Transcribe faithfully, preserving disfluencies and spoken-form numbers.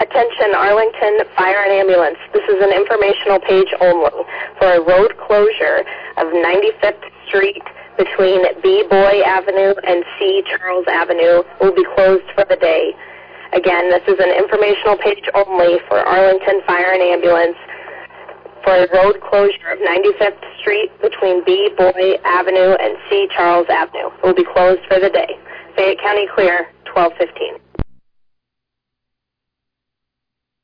Attention Arlington Fire and Ambulance. This is an informational page only for a road closure of ninety-fifth Street between B. Boy Avenue and C. Charles Avenue will be closed for the day. Again, this is an informational page only for Arlington Fire and Ambulance for a road closure of ninety-fifth Street between B. Boy Avenue and C. Charles Avenue. It will be closed for the day. Fayette County clear, twelve fifteen.